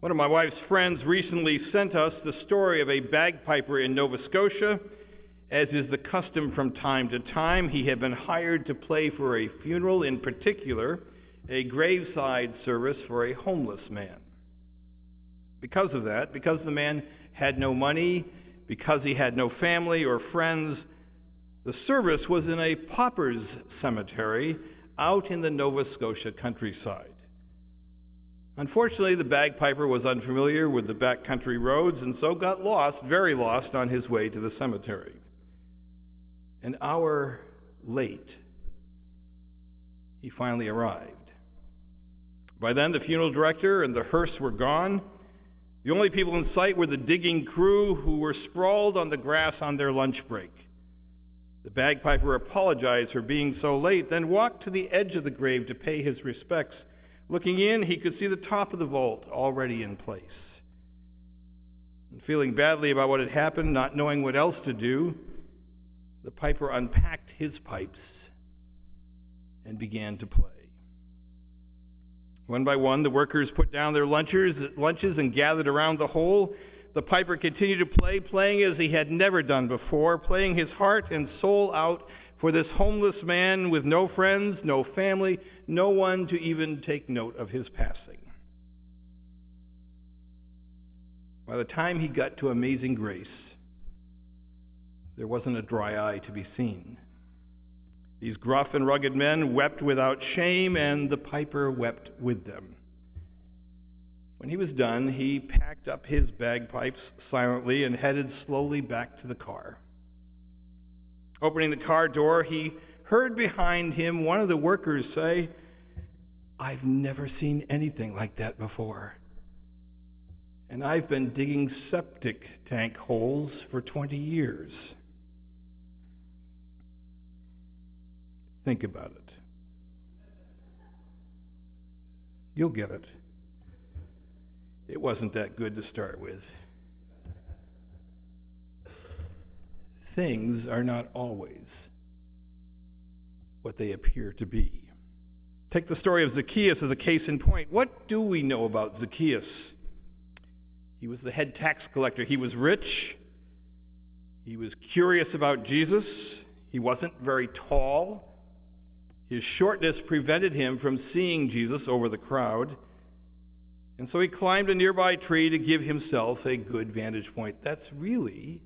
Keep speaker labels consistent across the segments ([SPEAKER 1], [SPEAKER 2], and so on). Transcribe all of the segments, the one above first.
[SPEAKER 1] One of my wife's friends recently sent us the story of a bagpiper in Nova Scotia. As is the custom from time to time, he had been hired to play for a funeral, in particular, a graveside service for a homeless man. Because of that, because the man had no money, because he had no family or friends, the service was in a pauper's cemetery out in the Nova Scotia countryside. Unfortunately, the bagpiper was unfamiliar with the backcountry roads and so got lost, very lost, on his way to the cemetery. An hour late, he finally arrived. By then, the funeral director and the hearse were gone. The only people in sight were the digging crew, who were sprawled on the grass on their lunch break. The bagpiper apologized for being so late, then walked to the edge of the grave to pay his respects. Looking in, he could see the top of the vault already in place. And feeling badly about what had happened, not knowing what else to do, the piper unpacked his pipes and began to play. One by one, the workers put down their lunches and gathered around the hole. The piper continued to play, playing as he had never done before, playing his heart and soul out for this homeless man with no friends, no family, no one to even take note of his passing. By the time he got to Amazing Grace, there wasn't a dry eye to be seen. These gruff and rugged men wept without shame, and the piper wept with them. When he was done, he packed up his bagpipes silently and headed slowly back to the car. Opening the car door, he heard behind him one of the workers say, "I've never seen anything like that before. And I've been digging septic tank holes for 20 years. Think about it. You'll get it. It wasn't that good to start with. Things are not always what they appear to be. Take the story of Zacchaeus as a case in point. What do we know about Zacchaeus? He was the head tax collector. He was rich. He was curious about Jesus. He wasn't very tall. His shortness prevented him from seeing Jesus over the crowd. And so he climbed a nearby tree to give himself a good vantage point. That's really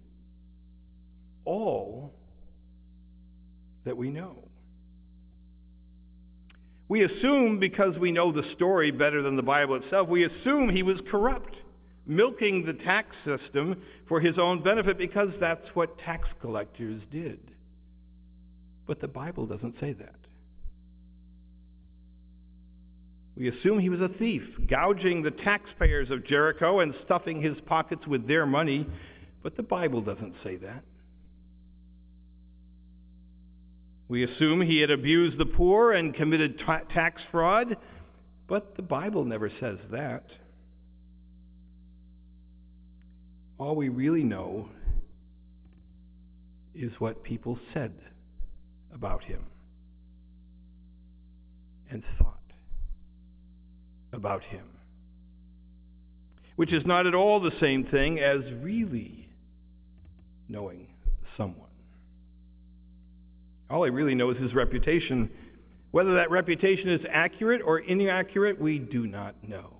[SPEAKER 1] all that we know. We assume, because we know the story better than the Bible itself, we assume he was corrupt, milking the tax system for his own benefit, because that's what tax collectors did. But the Bible doesn't say that. We assume he was a thief, gouging the taxpayers of Jericho and stuffing his pockets with their money, but the Bible doesn't say that. We assume he had abused the poor and committed tax fraud, but the Bible never says that. All we really know is what people said about him and thought about him, which is not at all the same thing as really knowing someone. All he really knows is his reputation. Whether that reputation is accurate or inaccurate, we do not know.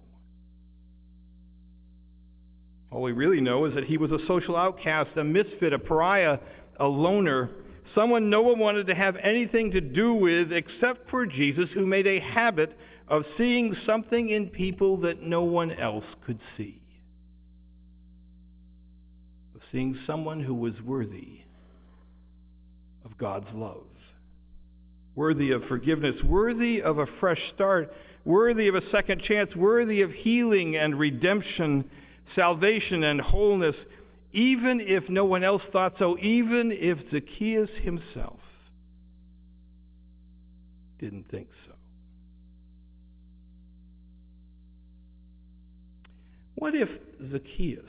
[SPEAKER 1] All we really know is that he was a social outcast, a misfit, a pariah, a loner, someone no one wanted to have anything to do with except for Jesus, who made a habit of seeing something in people that no one else could see. Of seeing someone who was worthy of God's love, worthy of forgiveness, worthy of a fresh start, worthy of a second chance, worthy of healing and redemption, salvation and wholeness, even if no one else thought so, even if Zacchaeus himself didn't think so. What if Zacchaeus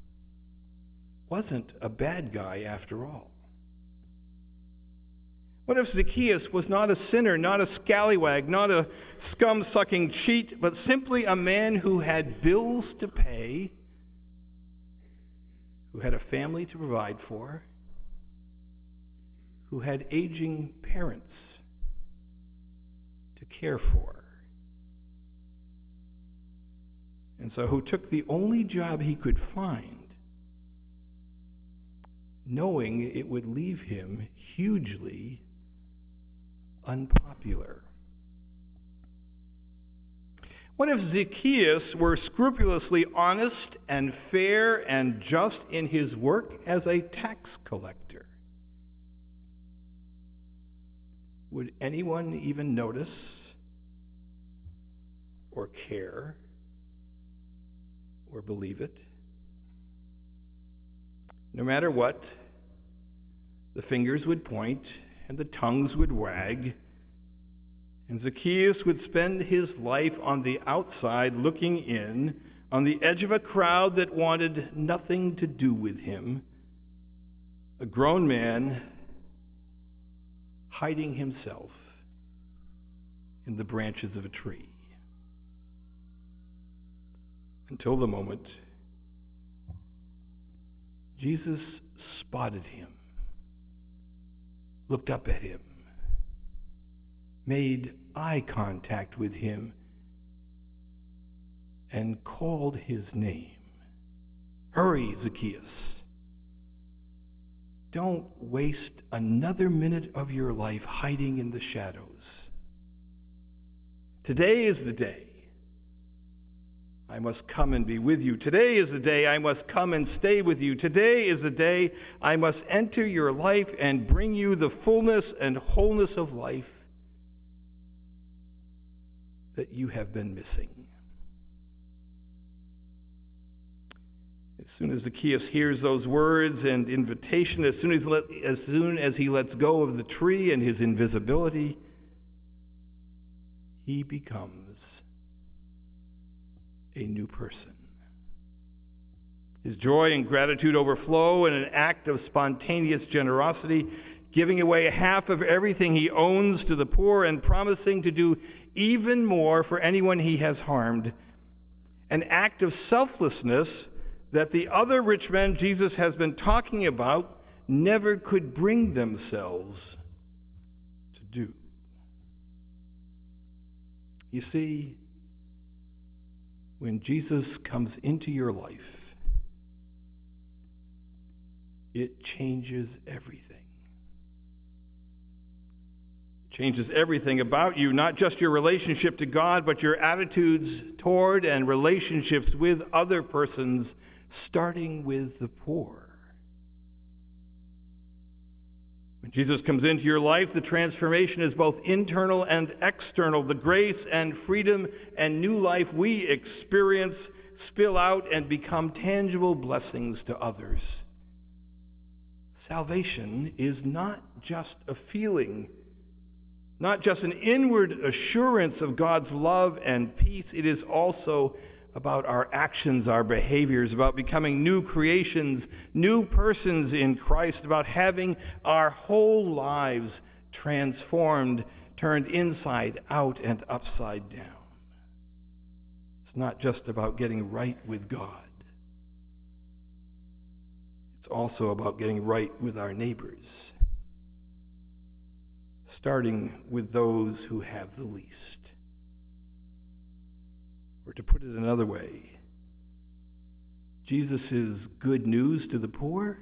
[SPEAKER 1] wasn't a bad guy after all? What if Zacchaeus was not a sinner, not a scallywag, not a scum-sucking cheat, but simply a man who had bills to pay, who had a family to provide for, who had aging parents to care for, and so who took the only job he could find, knowing it would leave him hugely unpopular? What if Zacchaeus were scrupulously honest and fair and just in his work as a tax collector? Would anyone even notice or care or believe it? No matter what, the fingers would point and the tongues would wag, and Zacchaeus would spend his life on the outside looking in, on the edge of a crowd that wanted nothing to do with him, a grown man hiding himself in the branches of a tree. Until the moment Jesus spotted him, looked up at him, made eye contact with him, and called his name. Hurry, Zacchaeus. Don't waste another minute of your life hiding in the shadows. Today is the day I must come and be with you. Today is the day I must come and stay with you. Today is the day I must enter your life and bring you the fullness and wholeness of life that you have been missing. As soon as Zacchaeus hears those words and invitation, as soon as he lets go of the tree and his invisibility, he becomes a new person. His joy and gratitude overflow in an act of spontaneous generosity, giving away half of everything he owns to the poor and promising to do even more for anyone he has harmed. An act of selflessness that the other rich men Jesus has been talking about never could bring themselves to do. You see, when Jesus comes into your life, it changes everything. It changes everything about you, not just your relationship to God, but your attitudes toward and relationships with other persons, starting with the poor. When Jesus comes into your life, the transformation is both internal and external. The grace and freedom and new life we experience spill out and become tangible blessings to others. Salvation is not just a feeling, not just an inward assurance of God's love and peace. It is also about our actions, our behaviors, about becoming new creations, new persons in Christ, about having our whole lives transformed, turned inside out and upside down. It's not just about getting right with God. It's also about getting right with our neighbors, starting with those who have the least. Or to put it another way, Jesus' good news to the poor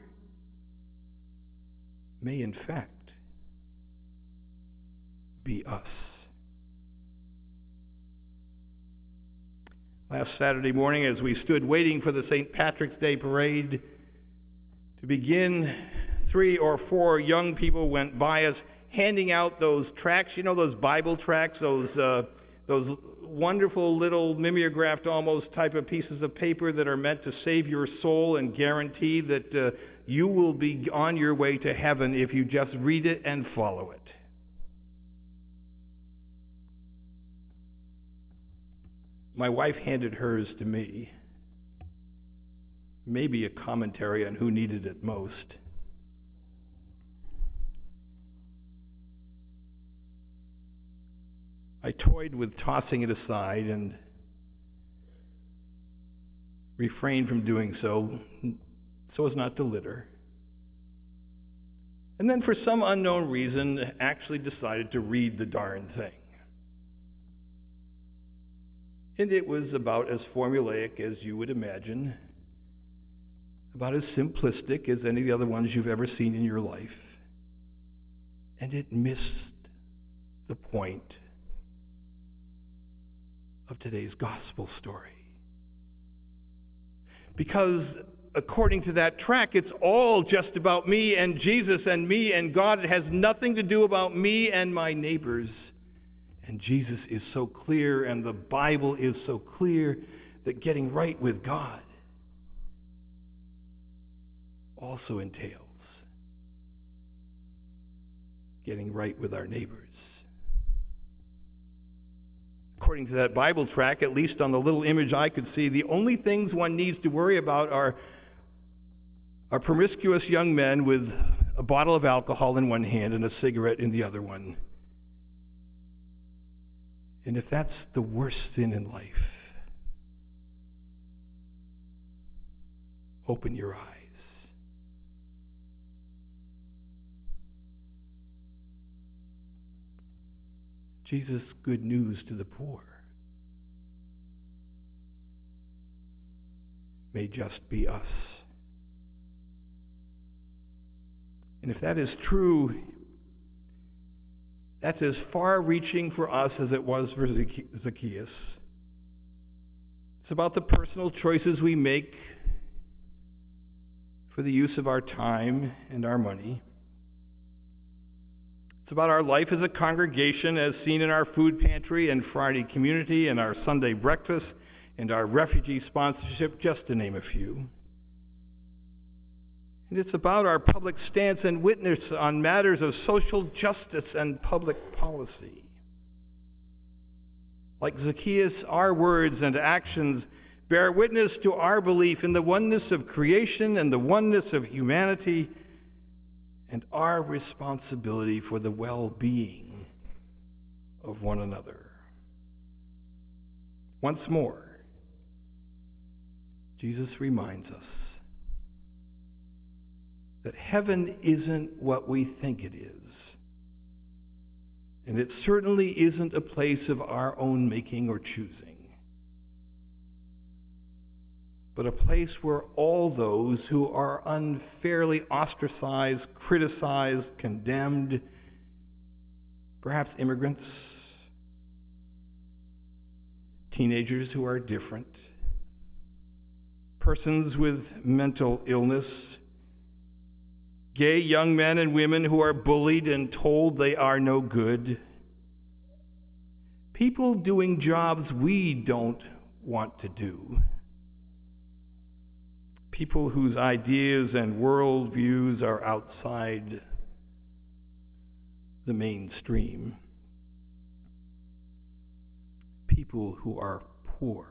[SPEAKER 1] may in fact be us. Last Saturday morning, as we stood waiting for the St. Patrick's Day parade to begin, 3 or 4 young people went by us handing out those tracts, those Bible tracts, those wonderful little mimeographed almost type of pieces of paper that are meant to save your soul and guarantee that you will be on your way to heaven if you just read it and follow it. My wife handed hers to me, maybe a commentary on who needed it most. I toyed with tossing it aside and refrained from doing so as not to litter. And then for some unknown reason, actually decided to read the darn thing. And it was about as formulaic as you would imagine, about as simplistic as any of the other ones you've ever seen in your life. And it missed the point of today's gospel story. Because according to that track, it's all just about me and Jesus and me and God. It has nothing to do about me and my neighbors. And Jesus is so clear, and the Bible is so clear, that getting right with God also entails getting right with our neighbors. According to that Bible track, at least on the little image I could see, the only things one needs to worry about are promiscuous young men with a bottle of alcohol in one hand and a cigarette in the other one. And if that's the worst sin in life, open your eyes. Jesus' good news to the poor may just be us. And if that is true, that's as far-reaching for us as it was for Zacchaeus. It's about the personal choices we make for the use of our time and our money. It's about our life as a congregation as seen in our food pantry and Friday community and our Sunday breakfast and our refugee sponsorship, just to name a few. And it's about our public stance and witness on matters of social justice and public policy. Like Zacchaeus, our words and actions bear witness to our belief in the oneness of creation and the oneness of humanity and our responsibility for the well-being of one another. Once more, Jesus reminds us that heaven isn't what we think it is. And it certainly isn't a place of our own making or choosing, but a place where all those who are unfairly ostracized, criticized, condemned, perhaps immigrants, teenagers who are different, persons with mental illness, gay young men and women who are bullied and told they are no good, people doing jobs we don't want to do, people whose ideas and worldviews are outside the mainstream, people who are poor.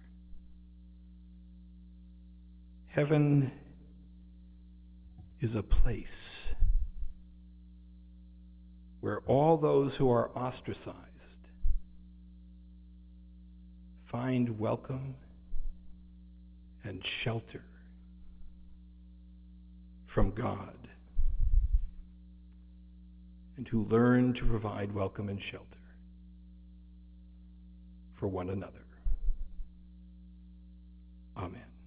[SPEAKER 1] Heaven is a place where all those who are ostracized find welcome and shelter from God, and who learn to provide welcome and shelter for one another. Amen.